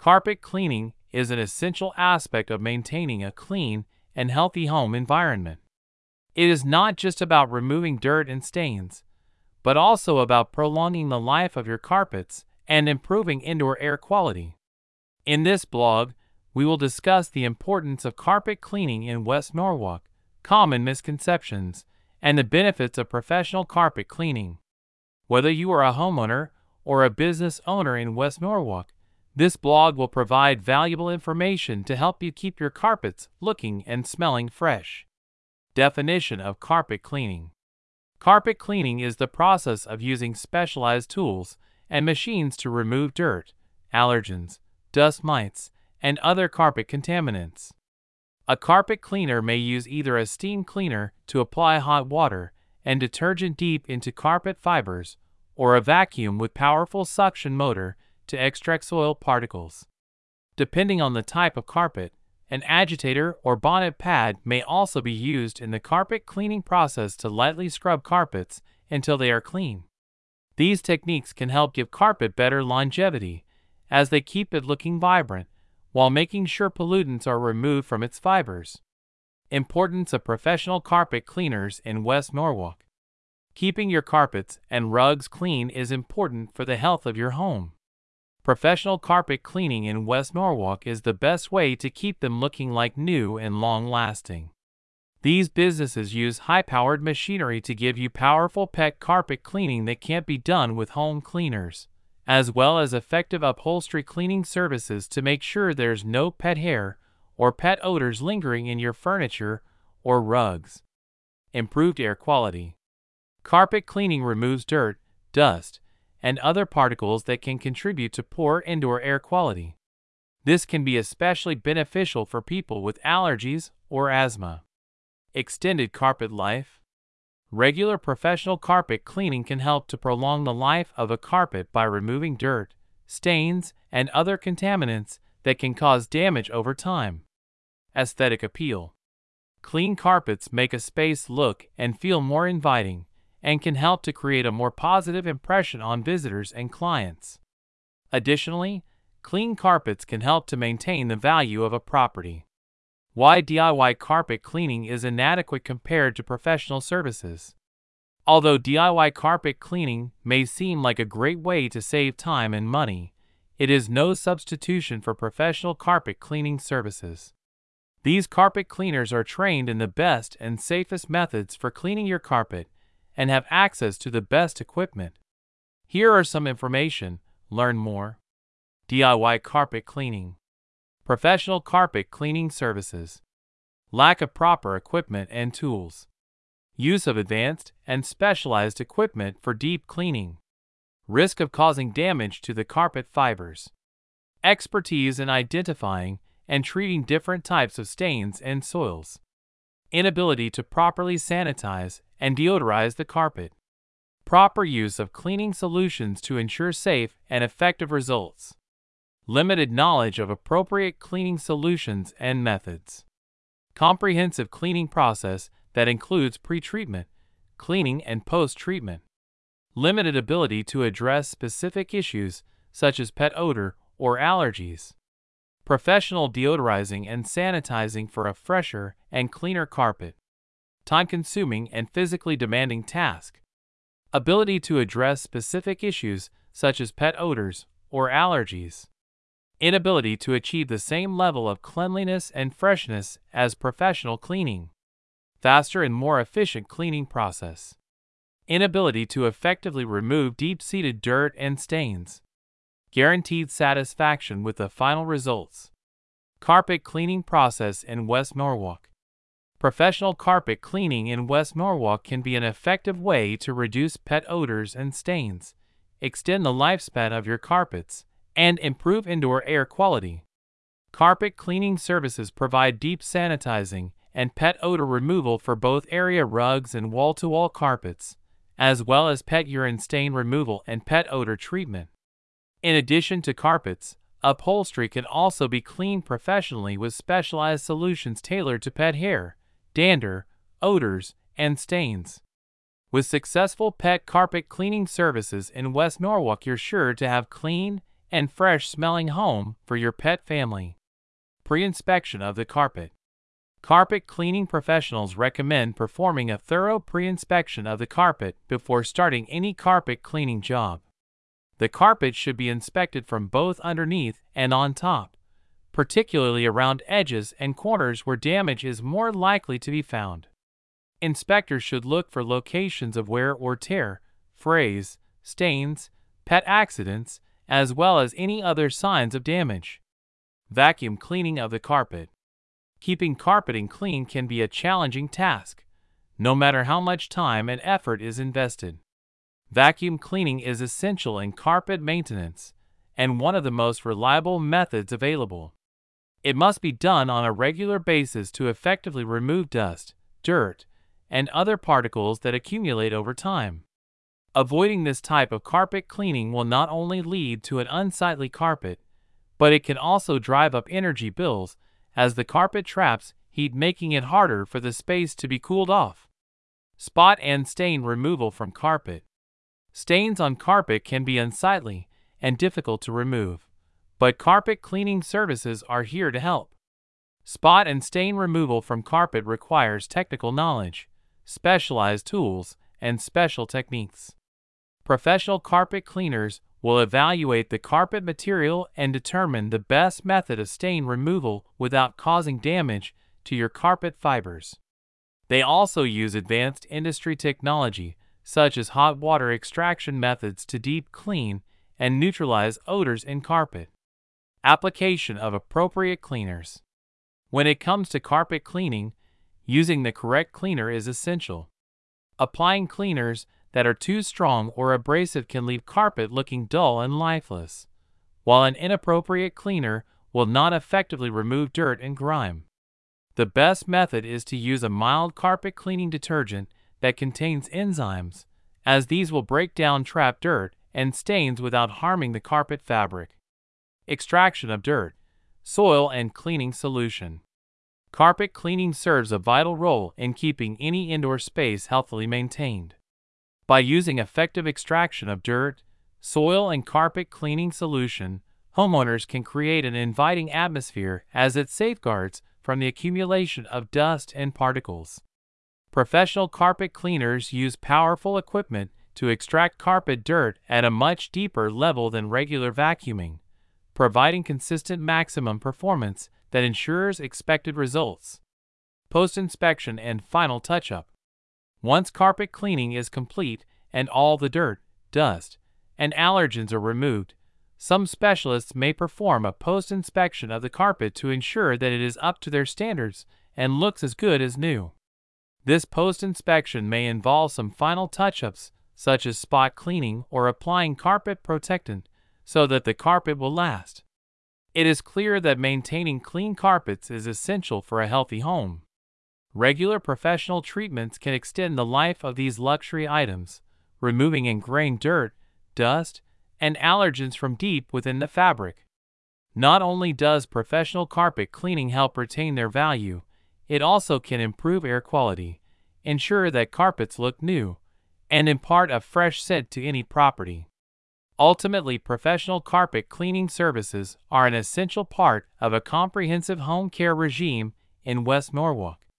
Carpet cleaning is an essential aspect of maintaining a clean and healthy home environment. It is not just about removing dirt and stains, but also about prolonging the life of your carpets and improving indoor air quality. In this blog, we will discuss the importance of carpet cleaning in West Norwalk, common misconceptions, and the benefits of professional carpet cleaning. Whether you are a homeowner or a business owner in West Norwalk, this blog will provide valuable information to help you keep your carpets looking and smelling fresh. Definition of carpet cleaning. Carpet cleaning is the process of using specialized tools and machines to remove dirt, allergens, dust mites, and other carpet contaminants. A carpet cleaner may use either a steam cleaner to apply hot water and detergent deep into carpet fibers, or a vacuum with powerful suction motor to extract soil particles. Depending on the type of carpet, an agitator or bonnet pad may also be used in the carpet cleaning process to lightly scrub carpets until they are clean. These techniques can help give carpet better longevity, as they keep it looking vibrant, while making sure pollutants are removed from its fibers. Importance of professional carpet cleaners in West Norwalk. Keeping your carpets and rugs clean is important for the health of your home. Professional carpet cleaning in West Norwalk is the best way to keep them looking like new and long-lasting. These businesses use high-powered machinery to give you powerful pet carpet cleaning that can't be done with home cleaners, as well as effective upholstery cleaning services to make sure there's no pet hair or pet odors lingering in your furniture or rugs. Improved air quality. Carpet cleaning removes dirt, dust, and other particles that can contribute to poor indoor air quality. This can be especially beneficial for people with allergies or asthma. Extended carpet life. Regular professional carpet cleaning can help to prolong the life of a carpet by removing dirt, stains, and other contaminants that can cause damage over time. Aesthetic appeal. Clean carpets make a space look and feel more inviting, and can help to create a more positive impression on visitors and clients. Additionally, clean carpets can help to maintain the value of a property. Why DIY carpet cleaning is inadequate compared to professional services. Although DIY carpet cleaning may seem like a great way to save time and money, it is no substitution for professional carpet cleaning services. These carpet cleaners are trained in the best and safest methods for cleaning your carpet and have access to the best equipment. Here are some information. Learn more. DIY carpet cleaning. Professional carpet cleaning services. Lack of proper equipment and tools. Use of advanced and specialized equipment for deep cleaning. Risk of causing damage to the carpet fibers. Expertise in identifying and treating different types of stains and soils. Inability to properly sanitize and deodorize the carpet. Proper use of cleaning solutions to ensure safe and effective results. Limited knowledge of appropriate cleaning solutions and methods. Comprehensive cleaning process that includes pre-treatment, cleaning, and post-treatment. Limited ability to address specific issues such as pet odor or allergies. Professional deodorizing and sanitizing for a fresher and cleaner carpet. Time-consuming and physically demanding task. Ability to address specific issues such as pet odors or allergies. Inability to achieve the same level of cleanliness and freshness as professional cleaning. Faster and more efficient cleaning process. Inability to effectively remove deep-seated dirt and stains. Guaranteed satisfaction with the final results. Carpet cleaning process in West Norwalk. Professional carpet cleaning in West Norwalk can be an effective way to reduce pet odors and stains, extend the lifespan of your carpets, and improve indoor air quality. Carpet cleaning services provide deep sanitizing and pet odor removal for both area rugs and wall-to-wall carpets, as well as pet urine stain removal and pet odor treatment. In addition to carpets, upholstery can also be cleaned professionally with specialized solutions tailored to pet hair, dander, odors, and stains. With successful pet carpet cleaning services in West Norwalk, you're sure to have clean and fresh-smelling home for your pet family. Pre-inspection of the carpet. Carpet cleaning professionals recommend performing a thorough pre-inspection of the carpet before starting any carpet cleaning job. The carpet should be inspected from both underneath and on top, particularly around edges and corners where damage is more likely to be found. Inspectors should look for locations of wear or tear, frays, stains, pet accidents, as well as any other signs of damage. Vacuum cleaning of the carpet. Keeping carpeting clean can be a challenging task, no matter how much time and effort is invested. Vacuum cleaning is essential in carpet maintenance and one of the most reliable methods available. It must be done on a regular basis to effectively remove dust, dirt, and other particles that accumulate over time. Avoiding this type of carpet cleaning will not only lead to an unsightly carpet, but it can also drive up energy bills as the carpet traps heat, making it harder for the space to be cooled off. Spot and stain removal from carpet. Stains on carpet can be unsightly and difficult to remove, but carpet cleaning services are here to help. Spot and stain removal from carpet requires technical knowledge, specialized tools, and special techniques. Professional carpet cleaners will evaluate the carpet material and determine the best method of stain removal without causing damage to your carpet fibers. They also use advanced industry technology, such as hot water extraction methods, to deep clean and neutralize odors in carpet. Application of appropriate cleaners. When it comes to carpet cleaning, using the correct cleaner is essential. Applying cleaners that are too strong or abrasive can leave carpet looking dull and lifeless, while an inappropriate cleaner will not effectively remove dirt and grime. The best method is to use a mild carpet cleaning detergent that contains enzymes, as these will break down trapped dirt and stains without harming the carpet fabric. Extraction of dirt, soil, and cleaning solution. Carpet cleaning serves a vital role in keeping any indoor space healthily maintained. By using effective extraction of dirt, soil, and carpet cleaning solution, homeowners can create an inviting atmosphere as it safeguards from the accumulation of dust and particles. Professional carpet cleaners use powerful equipment to extract carpet dirt at a much deeper level than regular vacuuming, providing consistent maximum performance that ensures expected results. Post-inspection and final touch-up. Once carpet cleaning is complete and all the dirt, dust, and allergens are removed, some specialists may perform a post-inspection of the carpet to ensure that it is up to their standards and looks as good as new. This post-inspection may involve some final touch-ups, such as spot cleaning or applying carpet protectant, so that the carpet will last. It is clear that maintaining clean carpets is essential for a healthy home. Regular professional treatments can extend the life of these luxury items, removing ingrained dirt, dust, and allergens from deep within the fabric. Not only does professional carpet cleaning help retain their value, it also can improve air quality, ensure that carpets look new, and impart a fresh scent to any property. Ultimately, professional carpet cleaning services are an essential part of a comprehensive home care regime in West Norwalk.